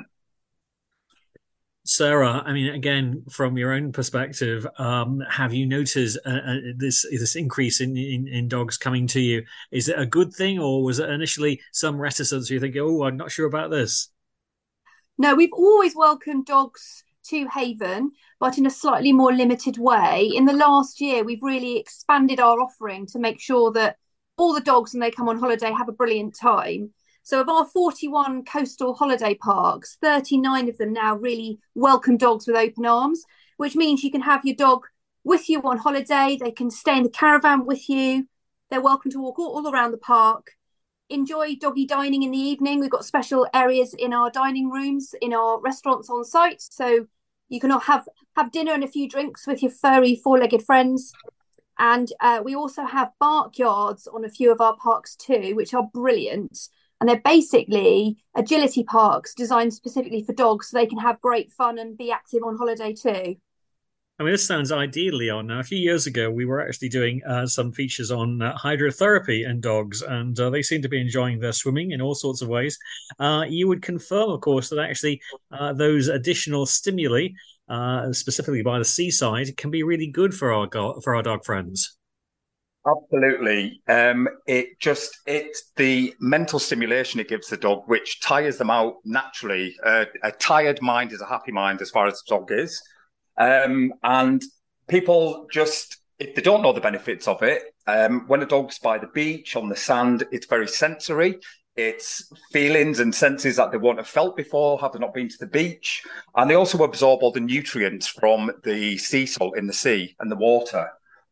Sarah, I mean, again, from your own perspective, have you noticed this increase in dogs coming to you? Is it a good thing, or was it initially some reticence? You think, oh, I'm not sure about this? No, we've always welcomed dogs to Haven, but in a slightly more limited way. In the last year, we've really expanded our offering to make sure that all the dogs, when they come on holiday, have a brilliant time. So of our 41 coastal holiday parks, 39 of them now really welcome dogs with open arms, which means you can have your dog with you on holiday. They can stay in the caravan with you. They're welcome to walk all around the park. Enjoy doggy dining in the evening. We've got special areas in our dining rooms, in our restaurants on site. So you can have dinner and a few drinks with your furry four-legged friends. And we also have bark yards on a few of our parks too, which are brilliant. And they're basically agility parks designed specifically for dogs so they can have great fun and be active on holiday too. I mean, this sounds ideal, Leon. Now, a few years ago, we were actually doing some features on hydrotherapy in dogs, and they seem to be enjoying their swimming in all sorts of ways. You would confirm, of course, that actually those additional stimuli, specifically by the seaside, can be really good for our dog friends. Absolutely. It's the mental stimulation it gives the dog, which tires them out naturally. A tired mind is a happy mind as far as the dog is. And people just, if they don't know the benefits of it, when a dog's by the beach, on the sand, it's very sensory. It's feelings and senses that they won't have felt before, have they not been to the beach. And they also absorb all the nutrients from the sea salt in the sea and the water.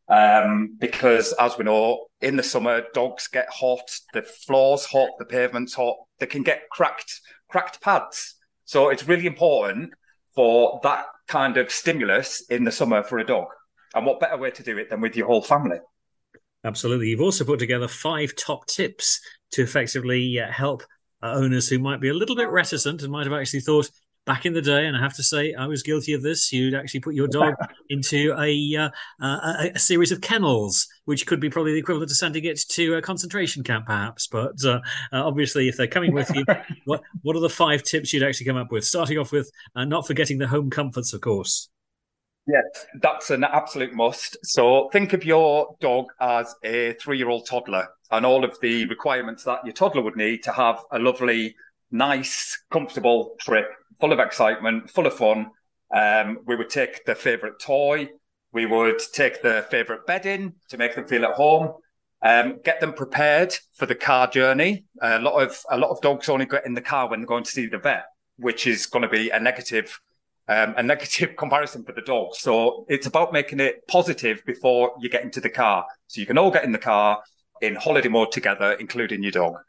Because as we know, in the summer, dogs get hot, the floor's hot, the pavement's hot, they can get cracked pads. So it's really important for that kind of stimulus in the summer for a dog. And what better way to do it than with your whole family? Absolutely. You've also put together 5 top tips to effectively help owners who might be a little bit reticent and might have actually thought back in the day, and I have to say I was guilty of this, you'd actually put your dog into a series of kennels, which could be probably the equivalent of sending it to a concentration camp, perhaps. But obviously, if they're coming with you, what are the 5 tips you'd actually come up with? Starting off with not forgetting the home comforts, of course. Yes, that's an absolute must. So think of your dog as a 3-year-old toddler and all of the requirements that your toddler would need to have a lovely, nice, comfortable trip, full of excitement, full of fun. We would take their favourite toy. We would take their favourite bedding to make them feel at home. Get them prepared for the car journey. A lot of dogs only get in the car when they're going to see the vet, which is going to be a negative comparison for the dog. So it's about making it positive before you get into the car. So you can all get in the car in holiday mode together, including your dog.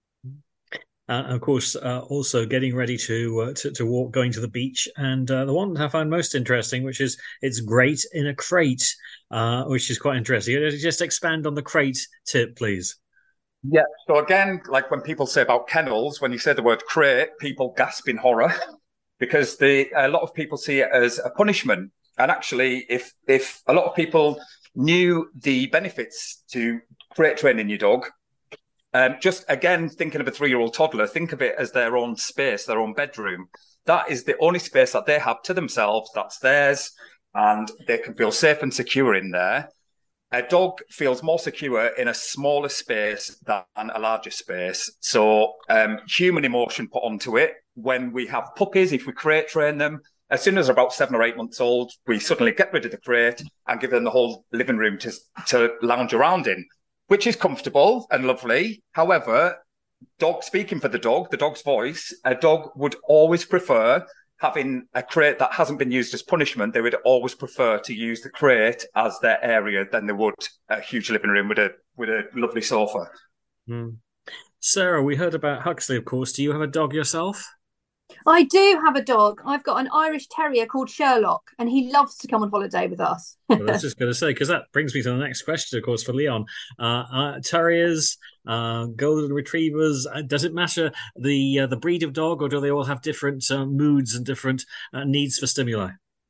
Of course, also getting ready to walk, going to the beach. And the one I found most interesting, which is it's great in a crate, which is quite interesting. Just expand on the crate tip, please. Yeah. So again, like when people say about kennels, when you say the word crate, people gasp in horror. Because a lot of people see it as a punishment. And actually, if a lot of people knew the benefits to crate training your dog, just again, thinking of a 3-year-old toddler, think of it as their own space, their own bedroom. That is the only space that they have to themselves. That's theirs. And they can feel safe and secure in there. A dog feels more secure in a smaller space than a larger space. So human emotion put onto it. When we have puppies, if we crate train them, as soon as they're about 7 or 8 months old, we suddenly get rid of the crate and give them the whole living room to lounge around in, which is comfortable and lovely. However, speaking for the dog's voice, a dog would always prefer having a crate that hasn't been used as punishment. They would always prefer to use the crate as their area than they would a huge living room with a lovely sofa. Mm. Sarah, we heard about Huxley, of course. Do you have a dog yourself? I do have a dog. I've got an Irish Terrier called Sherlock, and he loves to come on holiday with us. Well, I was just going to say, because that brings me to the next question, of course, for Leon. Terriers, golden retrievers, does it matter the breed of dog, or do they all have different moods and different needs for stimuli?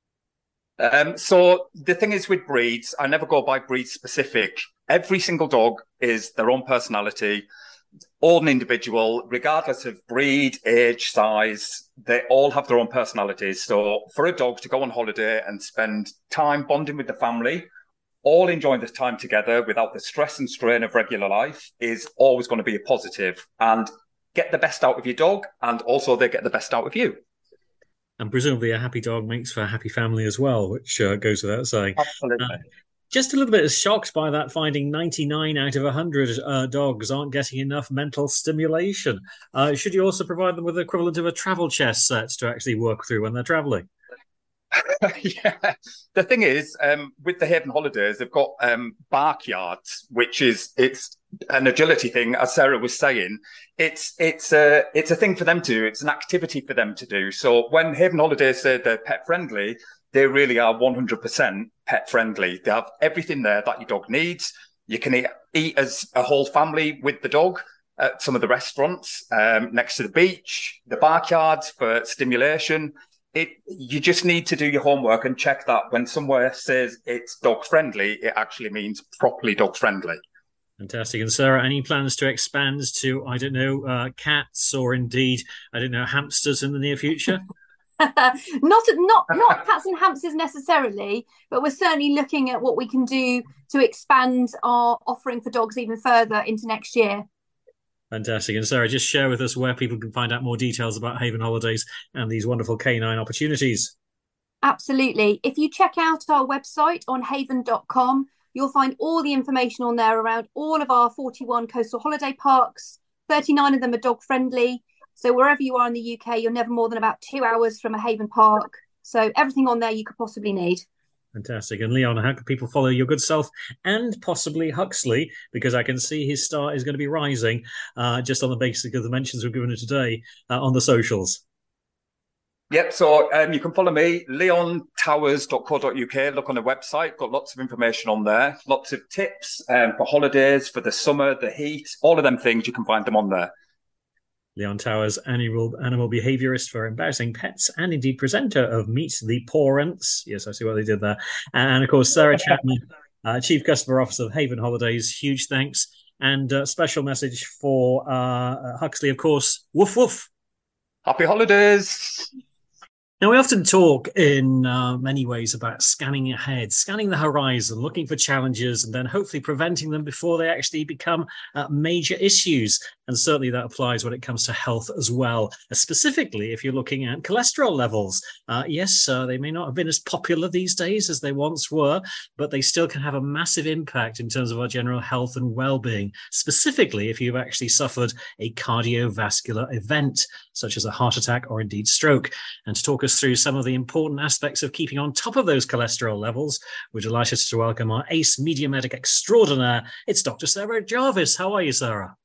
So the thing is with breeds, I never go by breed specific. Every single dog is their own personality. All an individual, regardless of breed, age, size, they all have their own personalities. So for a dog to go on holiday and spend time bonding with the family, all enjoying this time together without the stress and strain of regular life is always going to be a positive, and get the best out of your dog, and also they get the best out of you. And presumably a happy dog makes for a happy family as well, which goes without saying. Absolutely. Just a little bit shocked by that finding 99 out of 100 dogs aren't getting enough mental stimulation. Should you also provide them with the equivalent of a travel chess set to actually work through when they're travelling? Yeah. The thing is, with the Haven Holidays, they've got barkyards, which it's an agility thing, as Sarah was saying. It's a thing for them to do. It's an activity for them to do. So when Haven Holidays say they're pet friendly, they really are 100% pet friendly. They have everything there that your dog needs. You can eat as a whole family with the dog at some of the restaurants next to the beach, the barkyards for stimulation. You just need to do your homework and check that when somewhere says it's dog friendly, it actually means properly dog friendly. Fantastic. And Sarah, any plans to expand to, I don't know, cats or indeed, I don't know, hamsters in the near future? Not cats and hamsters necessarily, but we're certainly looking at what we can do to expand our offering for dogs even further into next year. Fantastic. And Sarah, just share with us where people can find out more details about Haven Holidays and these wonderful canine opportunities. Absolutely. If you check out our website on haven.com, you'll find all the information on there around all of our 41 coastal holiday parks. 39 of them are dog friendly. So wherever you are in the UK, you're never more than about 2 hours from a Haven park. So everything on there you could possibly need. Fantastic. And Leon, how can people follow your good self and possibly Huxley? Because I can see his star is going to be rising just on the basis of the mentions we've given it today on the socials. Yep, so you can follow me, leontowers.co.uk. Look on the website, got lots of information on there, lots of tips for holidays, for the summer, the heat, all of them things, you can find them on there. Leon Towers, animal behaviourist for Embarrassing Pets, and indeed presenter of Meet the Parents. Yes, I see what they did there. And of course, Sarah Chapman, Chief Customer Officer of Haven Holidays. Huge thanks. And special message for Huxley, of course. Woof, woof. Happy holidays. Now, we often talk in many ways about scanning ahead, scanning the horizon, looking for challenges, and then hopefully preventing them before they actually become major issues. And certainly that applies when it comes to health as well, specifically if you're looking at cholesterol levels. Yes, they may not have been as popular these days as they once were, but they still can have a massive impact in terms of our general health and well-being, specifically if you've actually suffered a cardiovascular event, such as a heart attack or indeed stroke. And to talk us through some of the important aspects of keeping on top of those cholesterol levels, we're delighted to welcome our ace media medic extraordinaire. It's Dr. Sarah Jarvis. How are you, Sarah?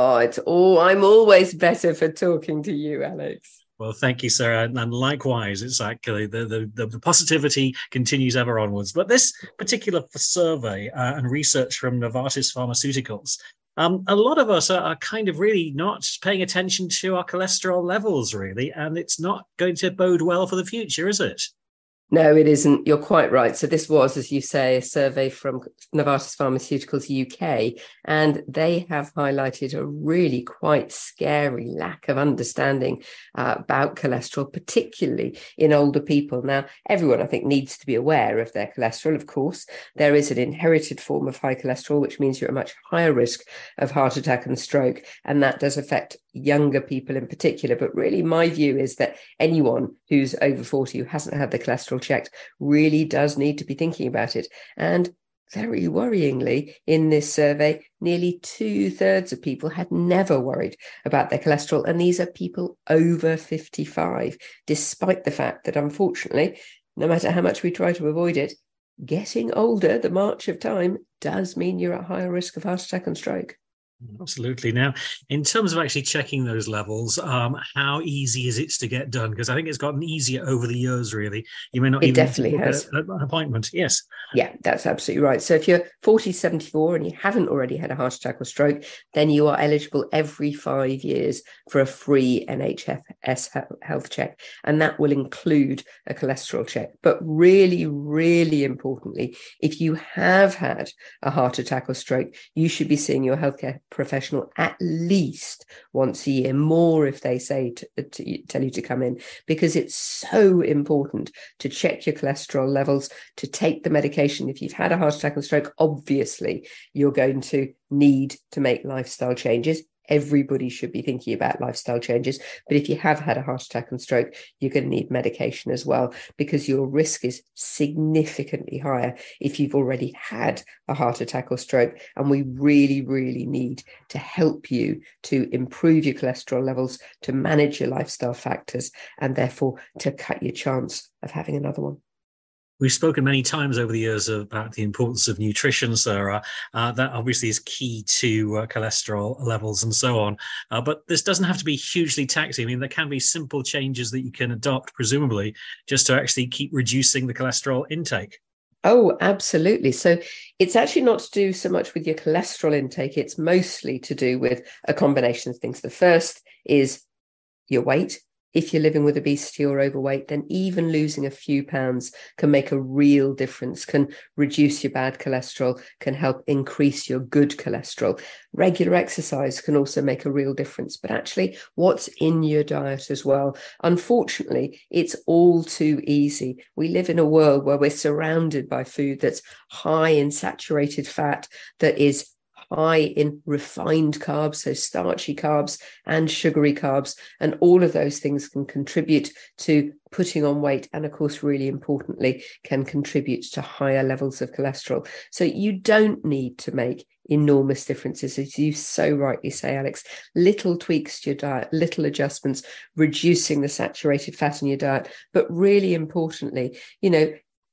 Oh, I'm always better for talking to you, Alex. Well, thank you, Sarah. And likewise, it's actually the positivity continues ever onwards. But this particular survey and research from Novartis Pharmaceuticals, a lot of us are kind of really not paying attention to our cholesterol levels, really, and it's not going to bode well for the future, is it? No, it isn't. You're quite right. So this was, as you say, a survey from Novartis Pharmaceuticals UK, and they have highlighted a really quite scary lack of understanding about cholesterol, particularly in older people. Now, everyone, I think, needs to be aware of their cholesterol. Of course, there is an inherited form of high cholesterol, which means you're at much higher risk of heart attack and stroke, and that does affect younger people in particular. But really, my view is that anyone who's over 40 who hasn't had the cholesterol checked really does need to be thinking about it. And very worryingly, in this survey, nearly 2/3 of people had never worried about their cholesterol. And these are people over 55, despite the fact that, unfortunately, no matter how much we try to avoid it, getting older, the march of time, does mean you're at higher risk of heart attack and stroke. Absolutely. Now, in terms of actually checking those levels, how easy is it to get done? Because I think it's gotten easier over the years, really. You may not even definitely has an appointment. Yes. Yeah, that's absolutely right. So if you're 40, 74 and you haven't already had a heart attack or stroke, then you are eligible every 5 years for a free NHS health check. And that will include a cholesterol check. But really, really importantly, if you have had a heart attack or stroke, you should be seeing your healthcare professional at least once a year, more if they say tell you to come in, because it's so important to check your cholesterol levels, to take the medication. If you've had a heart attack or stroke, obviously you're going to need to make lifestyle changes. Everybody should be thinking about lifestyle changes. But if you have had a heart attack and stroke, you're going to need medication as well, because your risk is significantly higher if you've already had a heart attack or stroke. And we really, really need to help you to improve your cholesterol levels, to manage your lifestyle factors, and therefore to cut your chance of having another one. We've spoken many times over the years about the importance of nutrition, Sarah. That obviously is key to cholesterol levels and so on. But this doesn't have to be hugely taxing. I mean, there can be simple changes that you can adopt, presumably, just to actually keep reducing the cholesterol intake. Oh, absolutely. So it's actually not to do so much with your cholesterol intake. It's mostly to do with a combination of things. The first is your weight. If you're living with obesity or overweight, then even losing a few pounds can make a real difference, can reduce your bad cholesterol, can help increase your good cholesterol. Regular exercise can also make a real difference, but actually what's in your diet as well. Unfortunately, it's all too easy. We live in a world where we're surrounded by food that's high in saturated fat, that is high in refined carbs, so starchy carbs and sugary carbs. And all of those things can contribute to putting on weight. And of course, really importantly, can contribute to higher levels of cholesterol. So you don't need to make enormous differences, as you so rightly say, Alex. Little tweaks to your diet, little adjustments, reducing the saturated fat in your diet. But really importantly,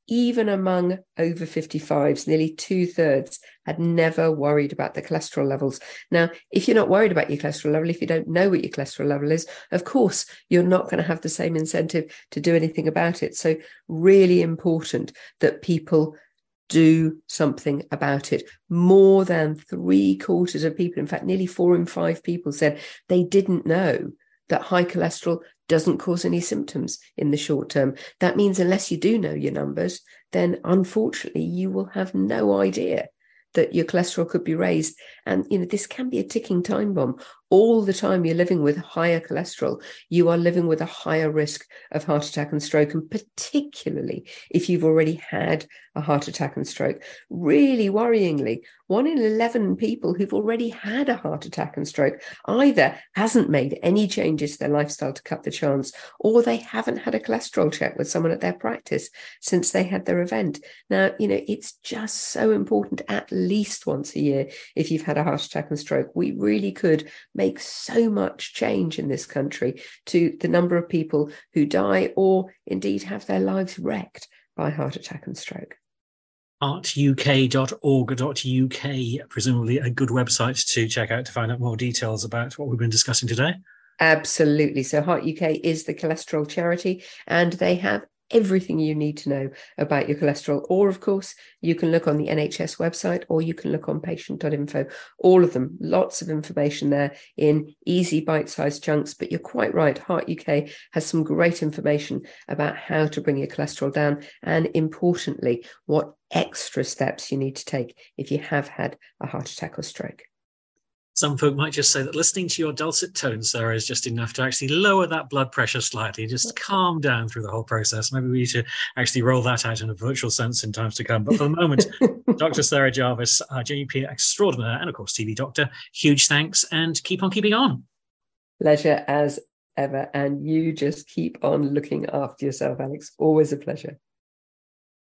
even among over 55s, nearly 2/3 had never worried about the cholesterol levels. Now, if you're not worried about your cholesterol level, if you don't know what your cholesterol level is, of course, you're not going to have the same incentive to do anything about it. So really important that people do something about it. More than 3/4 of people, in fact, nearly 4 in 5 people said they didn't know that high cholesterol doesn't cause any symptoms in the short term. That means unless you do know your numbers, then unfortunately you will have no idea that your cholesterol could be raised. And, this can be a ticking time bomb. All the time you're living with higher cholesterol, you are living with a higher risk of heart attack and stroke, and particularly if you've already had a heart attack and stroke. Really worryingly, 1 in 11 people who've already had a heart attack and stroke either hasn't made any changes to their lifestyle to cut the chance, or they haven't had a cholesterol check with someone at their practice since they had their event. Now, it's just so important at least once a year if you've had a heart attack and stroke. We really could make so much change in this country to the number of people who die or indeed have their lives wrecked by heart attack and stroke. heartuk.org.uk, presumably a good website to check out to find out more details about what we've been discussing today. Absolutely. So Heart UK is the cholesterol charity, and they have everything you need to know about your cholesterol. Or, of course, you can look on the NHS website, or you can look on patient.info. All of them, lots of information there in easy bite-sized chunks. But you're quite right, Heart UK has some great information about how to bring your cholesterol down, and importantly, what extra steps you need to take if you have had a heart attack or stroke. Some folk might just say that listening to your dulcet tones, Sarah, is just enough to actually lower that blood pressure slightly, just calm down through the whole process. Maybe we need to actually roll that out in a virtual sense in times to come. But for the moment, Dr. Sarah Jarvis, GP extraordinaire, and of course, TV doctor, huge thanks, and keep on keeping on. Pleasure as ever. And you just keep on looking after yourself, Alex. Always a pleasure.